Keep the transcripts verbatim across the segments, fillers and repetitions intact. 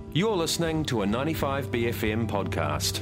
You're listening to a ninety-five B F M podcast.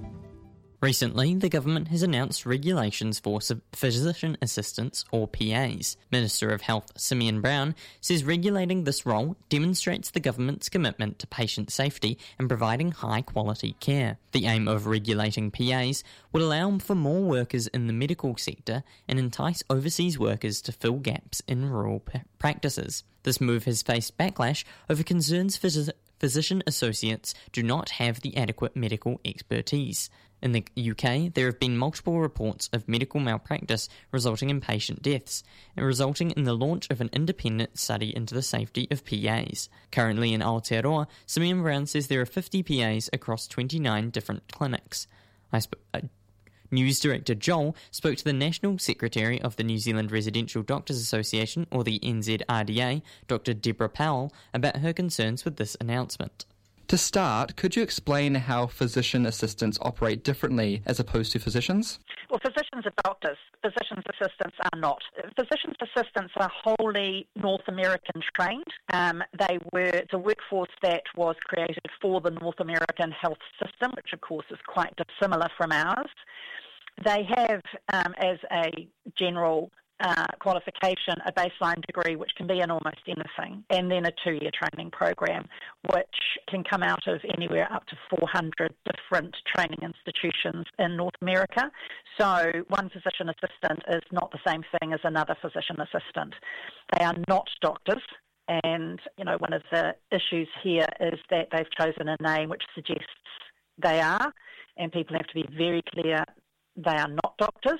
Recently, the government has announced regulations for physician assistants, or P As. Minister of Health Simeon Brown says regulating this role demonstrates the government's commitment to patient safety and providing high-quality care. The aim of regulating P As would allow for more workers in the medical sector and entice overseas workers to fill gaps in rural p- practices. This move has faced backlash over concerns phys- physician associates do not have the adequate medical expertise. In the U K, there have been multiple reports of medical malpractice resulting in patient deaths, and resulting in the launch of an independent study into the safety of P As. Currently in Aotearoa, Simeon Brown says there are fifty P As across twenty-nine different clinics. I sp- uh, News Director Joel spoke to the National Secretary of the New Zealand Residential Doctors Association, or the N Z R D A, Doctor Deborah Powell, about her concerns with this announcement. To start, could you explain how physician assistants operate differently as opposed to physicians? Well, physicians are doctors. Physicians assistants are not. Physicians assistants are wholly North American trained. Um, they were it's a workforce that was created for the North American health system, which of course is quite dissimilar from ours. They have, um, as a general Uh, qualification, a baseline degree which can be in almost anything, and then a two-year training program which can come out of anywhere up to four hundred different training institutions in North America. So one physician assistant is not the same thing as another physician assistant. They are not doctors, and you know one of the issues here is that they've chosen a name which suggests they are, and people have to be very clear they are not doctors.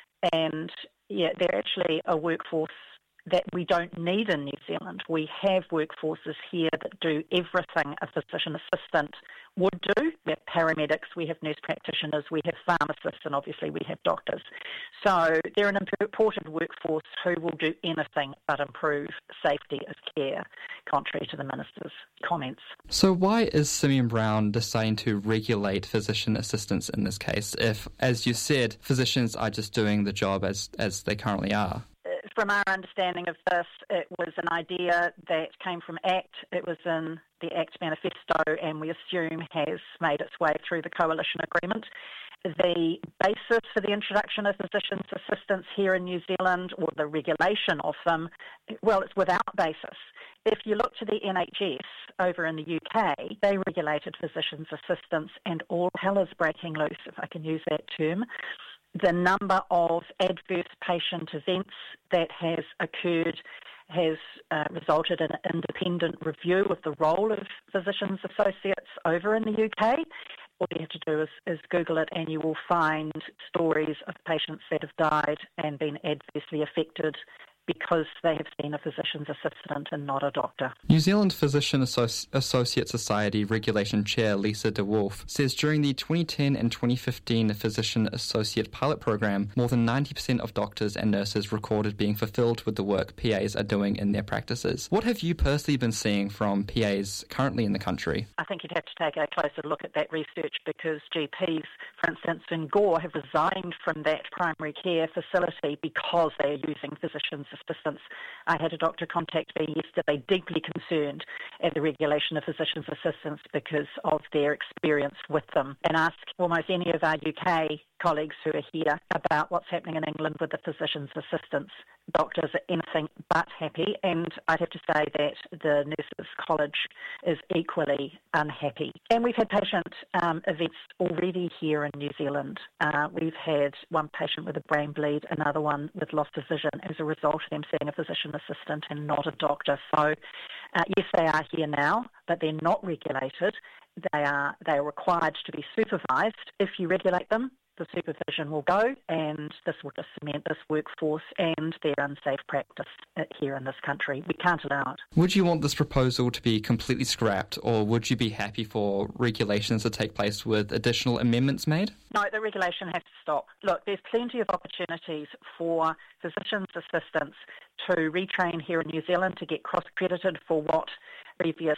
And yeah, they're actually a workforce that we don't need in New Zealand. We have workforces here that do everything a physician assistant would do. We have paramedics, we have nurse practitioners, we have pharmacists, and obviously we have doctors. So they're an important workforce who will do anything but improve safety of care, contrary to the Minister's comments. So why is Simeon Brown deciding to regulate physician assistants in this case if, as you said, physicians are just doing the job as, as they currently are? From our understanding of this, it was an idea that came from ACT. It was in the ACT manifesto, and we assume has made its way through the coalition agreement. The basis for the introduction of physicians' assistants here in New Zealand, or the regulation of them, well, it's without basis. If you look to the N H S over in the U K, they regulated physicians' assistants, and all hell is breaking loose, if I can use that term. The number of adverse patient events that has occurred has uh, resulted in an independent review of the role of physicians associates over in the U K. All you have to do is, is Google it and you will find stories of patients that have died and been adversely affected because they have seen a physician's assistant and not a doctor. New Zealand Physician Associ- Associate Society Regulation Chair Lisa de Wolf says during the twenty ten and twenty fifteen Physician Associate Pilot Program, more than ninety percent of doctors and nurses recorded being fulfilled with the work P As are doing in their practices. What have you personally been seeing from P As currently in the country? I think you'd have to take a closer look at that research because G Ps, for instance, in Gore have resigned from that primary care facility because they are using physicians assistants. I had a doctor contact me yesterday deeply concerned at the regulation of physicians assistants because of their experience with them, and ask almost any of our U K colleagues who are here about what's happening in England with the physicians assistants. Doctors are anything but happy, and I'd have to say that the Nurses College is equally unhappy. And we've had patient um, events already here in New Zealand. Uh, we've had one patient with a brain bleed, another one with loss of vision as a result of them seeing a physician assistant and not a doctor. So uh, yes, they are here now, but they're not regulated. They are they are required to be supervised. If you regulate them, the supervision will go, and this will just cement this workforce and their unsafe practice here in this country. We can't allow it. Would you want this proposal to be completely scrapped, or would you be happy for regulations to take place with additional amendments made? No, the regulation has to stop. Look, there's plenty of opportunities for physicians' assistants to retrain here in New Zealand to get cross-credited for what previous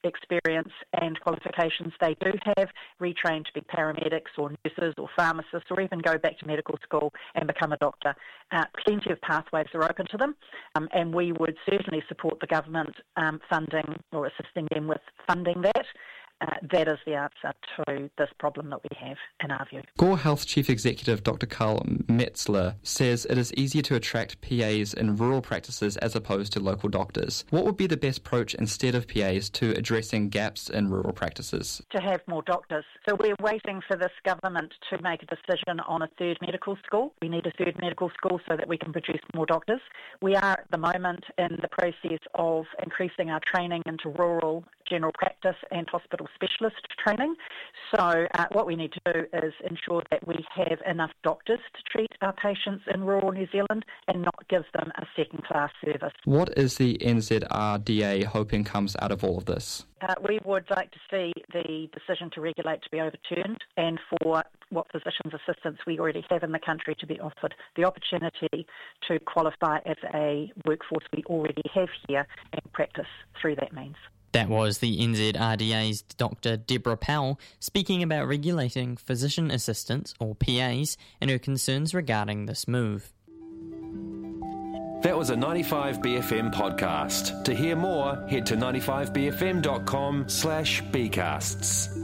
experience and qualifications they do have, retrain to be paramedics or nurses or pharmacists, or even go back to medical school and become a doctor. Uh, plenty of pathways are open to them, um, and we would certainly support the government um, funding or assisting them with funding that. Uh, that is the answer to this problem that we have, in our view. Gore Health Chief Executive Doctor Carl Metzler says it is easier to attract P As in rural practices as opposed to local doctors. What would be the best approach instead of P As to addressing gaps in rural practices? To have more doctors. So we're waiting for this government to make a decision on a third medical school. We need a third medical school so that we can produce more doctors. We are at the moment in the process of increasing our training into rural general practice and hospital specialist training. So uh, what we need to do is ensure that we have enough doctors to treat our patients in rural New Zealand and not give them a second-class service. What is the N Z R D A hoping comes out of all of this? Uh, we would like to see the decision to regulate to be overturned and for what physicians' assistants we already have in the country to be offered the opportunity to qualify as a workforce we already have here and practice through that means. That was the N Z R D A's Doctor Deborah Powell speaking about regulating physician assistants, or P As, and her concerns regarding this move. That was a ninety-five B F M podcast. To hear more, head to ninety-five b f m dot com slash b casts.